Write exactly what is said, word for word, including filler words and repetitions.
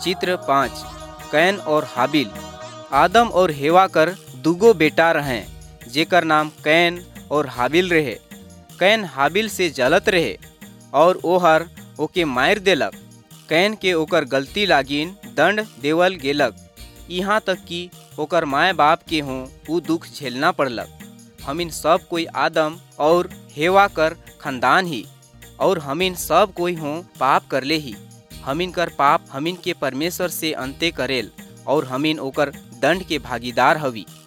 चित्र पाँच। कैन और हाबिल। आदम और हेवा कर दुगो बेटा रहें, जेकर नाम कैन और हाबिल रहे। कैन हाबिल से जलत रहे और ओहर ओके मार देलक। कैन के ओकर गलती लागिन दंड देवल गेलक, यहाँ तक कि ओकर माय बाप के हों उ दुख झेलना पड़लक। हमिन सब कोई आदम और हेवा कर खानदान ही, और हमिन सब कोई हों पाप करले ही। हमिन कर पाप हमिन के परमेश्वर से अंते करेल, और हमिन ओकर दंड के भागीदार हवी।